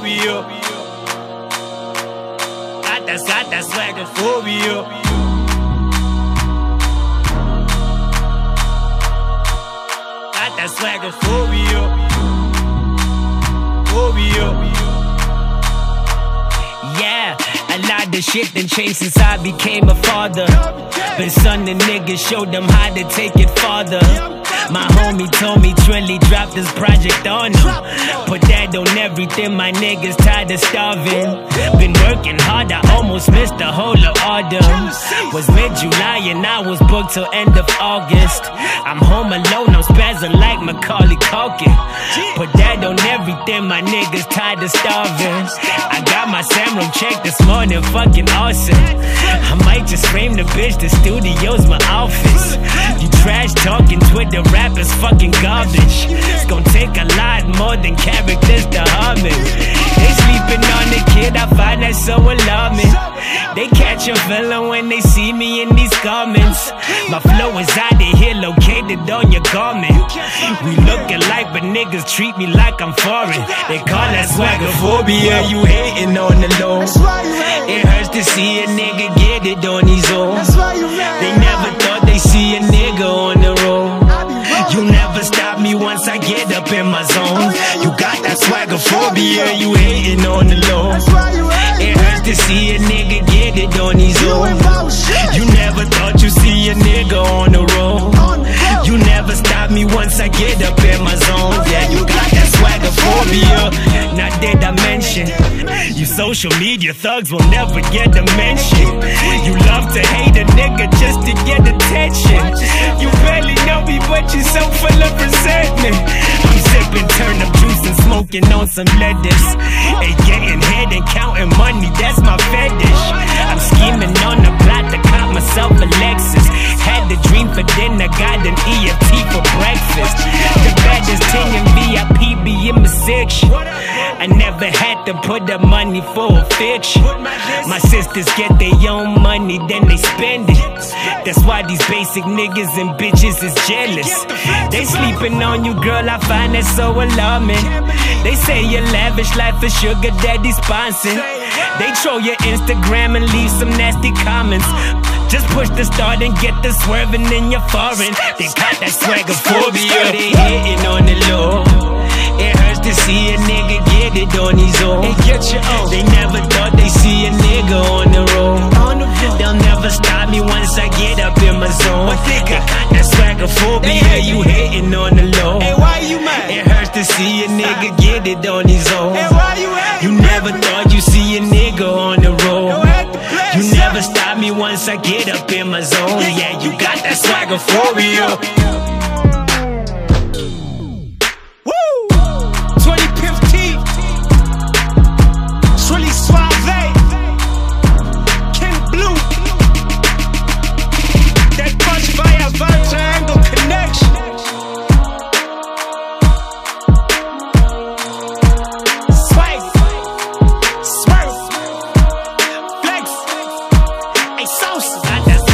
swaggerphobia. Got that swaggerphobia. Got that swaggerphobia. Yeah, a lot of shit done changed since I became a father. But son, the niggas showed them how to take it farther. My homie told me Trilly dropped this project on him. Put that on everything, my niggas tired of starving. Been working hard, I almost missed the whole of autumn. Was mid-July and I was booked till end of August. I'm home alone, I'm spazzing like Macaulay Culkin. Put that on everything, my niggas tired of starving. I got my Samrum check this morning, fucking awesome. I might just frame the bitch, the studio's my office. You trash talking Twitter rappers fucking garbage. It's gonna take a lot more than characters to harm it. They sleeping on the kid, I find that so alarming. They catch a feeling when they see me in these comments. My flow is out of here, located on your garment. We look alike, but niggas treat me like I'm foreign. They call that swaggerphobia, you hating on the low. It hurts to see a nigga get it on his own. They never thought they see a nigga on the road. You never stop me once I get up in my zone. You got that swaggerphobia, you hating on the low. It hurts to see a nigga get it on his own. You never thought you see a nigga on the road. You never stop me once I get up in my zone. Yeah, you got that swaggerphobia. Now did I mention you social media thugs will never get a mention. You love to hate a nigga just to get attention. You barely know me, but you so full of resentment. I'm sipping turnip juice and smoking on some lettuce. And getting head and counting money, that's my fetish. I'm scheming on the plot to cop myself a Lexus. Had the dream for dinner, got an EFT for breakfast. The baddest thing in VIP be in my section. I never had to put up money for a fiction. My sisters get their own money, then they spend it. That's why these basic niggas and bitches is jealous. They sleeping on you, girl, I find that so alarming. They say your lavish life is sugar daddy sponsored. They troll your Instagram and leave some nasty comments. Just push the start and get the swerving in your foreign. They got that swaggerphobia, they hating on the low. It hurts to see a nigga get it on his own. They never thought they see a nigga on the road. They'll never stop me once I get up in my zone. They got that swaggerphobia, you hating on the low. It hurts to see a nigga get it on his own. You never thought you see a nigga on the road. You never stop me once I get up in my zone. Yeah, you got that swaggerphobia. Got that